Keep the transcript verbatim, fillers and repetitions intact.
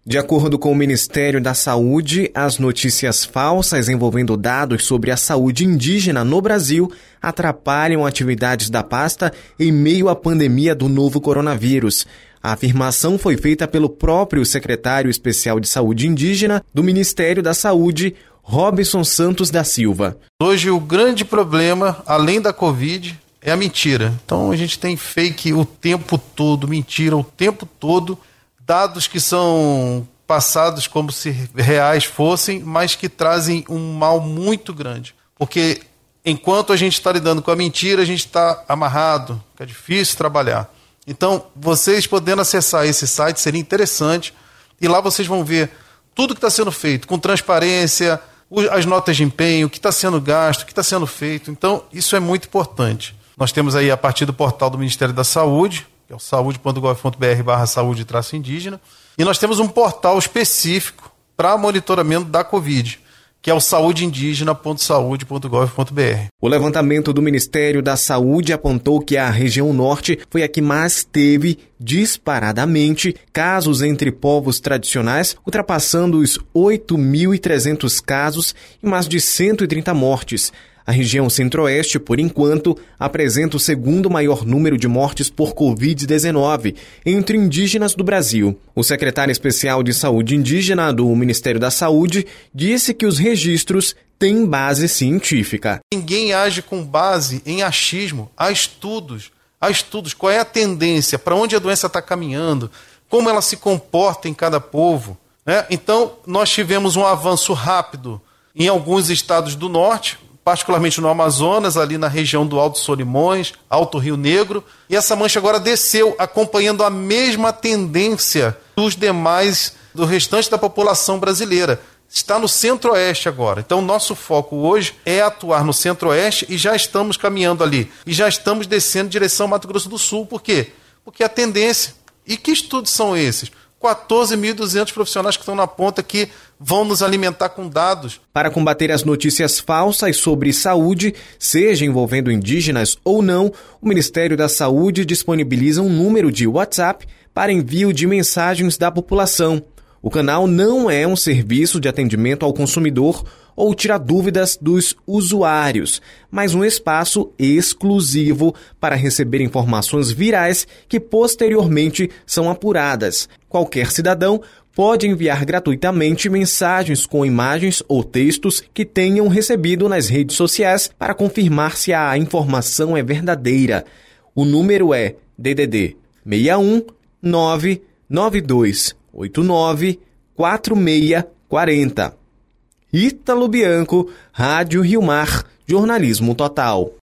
De acordo com o Ministério da Saúde, as notícias falsas envolvendo dados sobre a saúde indígena no Brasil atrapalham atividades da pasta em meio à pandemia do novo coronavírus. A afirmação foi feita pelo próprio secretário especial de saúde indígena do Ministério da Saúde, Robson Santos da Silva. Hoje o grande problema, além da Covid, é a mentira. Então a gente tem fake o tempo todo, mentira o tempo todo, dados que são passados como se reais fossem, mas que trazem um mal muito grande. Porque enquanto a gente está lidando com a mentira, a gente está amarrado, é difícil trabalhar. Então, vocês podendo acessar esse site seria interessante, e lá vocês vão ver tudo que está sendo feito, com transparência, as notas de empenho, o que está sendo gasto, o que está sendo feito. Então, isso é muito importante. Nós temos aí, a partir do portal do Ministério da Saúde, que é o saúde ponto gov ponto br barra saúde traço indígena, e nós temos um portal específico para monitoramento da Covid, que é o saúde indígena ponto saúde ponto gov ponto br. O levantamento do Ministério da Saúde apontou que a região norte foi a que mais teve, disparadamente, casos entre povos tradicionais, ultrapassando os oito mil e trezentos casos e mais de cento e trinta mortes. A região centro-oeste, por enquanto, apresenta o segundo maior número de mortes por covid dezenove entre indígenas do Brasil. O secretário especial de saúde indígena do Ministério da Saúde disse que os registros têm base científica. Ninguém age com base em achismo. Há estudos. Há estudos. Qual é a tendência? Para onde a doença está caminhando? Como ela se comporta em cada povo? Né? Então, nós tivemos um avanço rápido em alguns estados do norte, particularmente no Amazonas, ali na região do Alto Solimões, Alto Rio Negro, e essa mancha agora desceu, acompanhando a mesma tendência dos demais, do restante da população brasileira. Está no centro-oeste agora. Então, nosso foco hoje é atuar no centro-oeste e já estamos caminhando ali. E já estamos descendo em direção ao Mato Grosso do Sul. Por quê? Porque a tendência... E que estudos são esses? quatorze mil e duzentos profissionais que estão na ponta que vão nos alimentar com dados. Para combater as notícias falsas sobre saúde, seja envolvendo indígenas ou não, o Ministério da Saúde disponibiliza um número de WhatsApp para envio de mensagens da população. O canal não é um serviço de atendimento ao consumidor ou tira dúvidas dos usuários, mas um espaço exclusivo para receber informações virais que posteriormente são apuradas. Qualquer cidadão pode enviar gratuitamente mensagens com imagens ou textos que tenham recebido nas redes sociais para confirmar se a informação é verdadeira. O número é D D D seis um nove nove dois oito nove quatro seis quatro zero. Ítalo Bianco, Rádio Rio Mar, Jornalismo Total.